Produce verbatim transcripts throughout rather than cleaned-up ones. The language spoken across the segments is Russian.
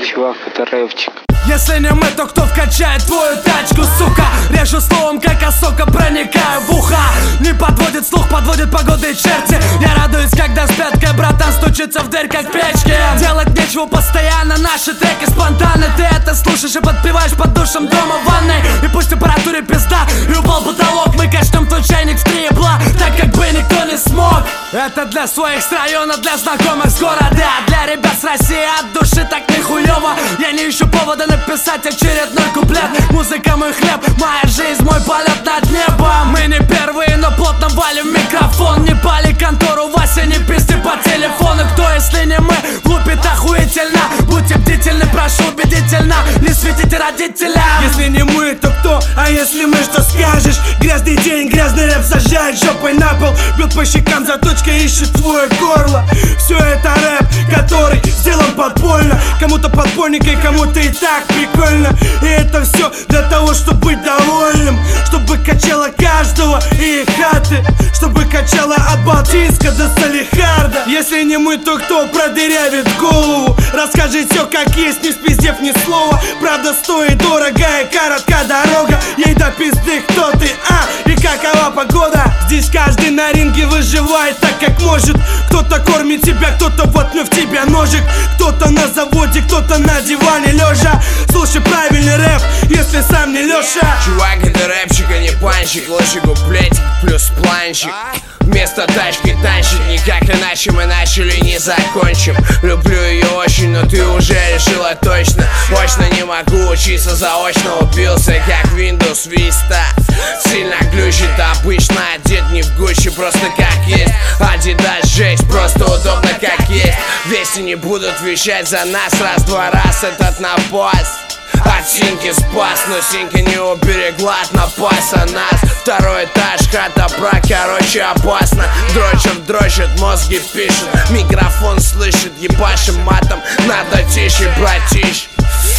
чувак, это рэпчик. Если не мы, то кто вкачает твою тачку, сука? Режу словом, как осока, проникаю в ухо. Не подводит слух, подводит погоды и черти. Я радуюсь, когда с пяткой братан стучится в дверь, как печки. Делать нечего постоянно, наши треки спонтанны. Ты это слушаешь и подпеваешь под душем дома в ванной. И пусть температуре пизда и упал потолок, мы качнем тот чайник в три ебла, так как бы никто не смог. Это для своих с района, для знакомых с города, для ребят с России от души так нихуёво. Я не ищу повода написать очередной куплет. Музыка мой хлеб, моя жизнь, мой полет над небом. Мы не первые, но плотно валим микрофон. Не пали контору, Вася, не пизди по телефону. Кто, если не мы, лупит охуительно. Будьте бдительны, прошу убедительно, не светите родителям. Если не мы, то кто? А если мы, что скажешь? Грязный день, грязный рэп сажает жопой на пол. Бьет по щекам, заточка ищет твое горло. Все это рэп, который сделан подпольно. Кому-то подпольника и кому-то и так прикольно. И это все для того, чтобы быть довольным, чтобы качало каждого и хаты, чтобы качало от Балтийска до Салихарда. Если не мы, то кто продырявит голову? Расскажет все как есть, не спиздев ни слова. Правда стоит дорогая, коротка дорога. Ей до пизды кто ты, а? И какова погода? Здесь каждый на ринге выживает так, как может. Кто-то кормит тебя, кто-то воткнув в тебя ножик. Кто-то на заводе, кто-то на диване лежа. Слушай правильный рэп, если сам не Леша. Чувак, это рэпчик, а не панчик. Лучше куплетик плюс планчик. Вместо тачки танчик, никак иначе мы начали, не закончим. Люблю ее очень, но ты уже решила точно. Точно не могу учиться заочно, убился как Windows Vista. Сильно глючит, обычно одет не в Гуччи, просто как есть. Adidas жесть, просто удобно как есть. Вести не будут вещать за нас, раз-два раз этот напас. От Синьки спас, но Синька не уберегла от напаса нас. Второй этаж, хата, брак, короче опасно. Дрочат, дрочат, мозги пишут. Микрофон слышит, ебашим матом. Надо тише, братиш.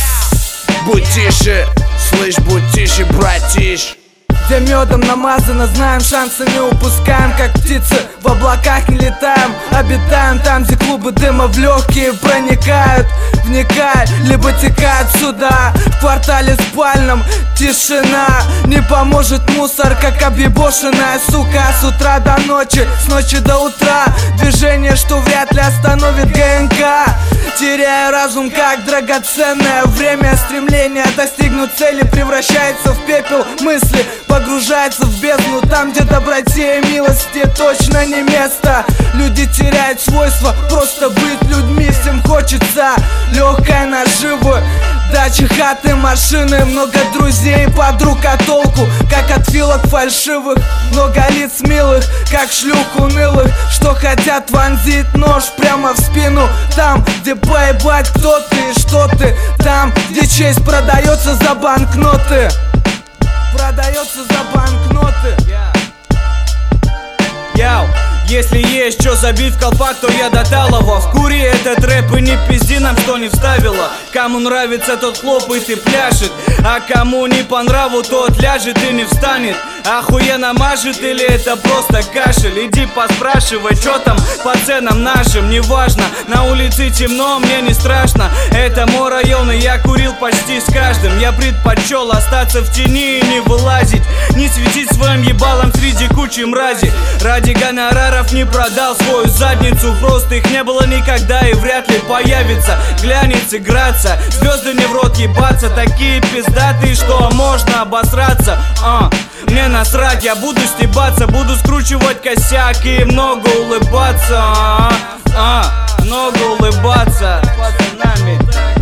Будь тише, слышь, будь тише, братиш. Где медом намазано, знаем, шансы не упускаем. Как птицы в облаках не летаем. Обитаем там, где клубы дыма в легкие проникают. Вникай, либо текай отсюда. В квартале спальном тишина. Не поможет мусор, как объебошенная сука. С утра до ночи, с ночи до утра. Движение, что вряд ли остановит ГНК. Теряю разум, как драгоценное время. Стремление достигнуть цели превращается в пепел. Мысли погружается в бездну. Там, где доброте и милости точно не место. Люди теряют свойства просто быть людьми. Всем хочется легкой наживы, дачи, хаты, машины. Много друзей, подруг, а толку как от филок фальшивых. Много лиц милых, как шлюх унылых, что хотят вонзить нож прямо в спину. Там, где поебать кто ты и что ты. Там, где честь продается за банкноты. Продается за банкноты. Яу. Если есть что забить в колпак, то я до талого. В куре этот рэп и не пизди нам, что не вставила. Кому нравится, тот хлопает и пляшет. А кому не по нраву, тот ляжет и не встанет. Охуенно мажет или это просто кашель? Иди поспрашивай, что там по ценам нашим. Неважно, на улице темно, мне не страшно. Это мой район, и я курил почти с каждым. Я предпочел остаться в тени и не вылазить. Не светить своим ебалом среди кучи мрази. Ради гонорара не продал свою задницу. Просто их не было никогда и вряд ли появится. Глянец играться, звезды не в рот ебаться. Такие пиздатые, что можно обосраться. а, Мне насрать, я буду стебаться. Буду скручивать косяк и много улыбаться. а, а, Много улыбаться. Пацанами.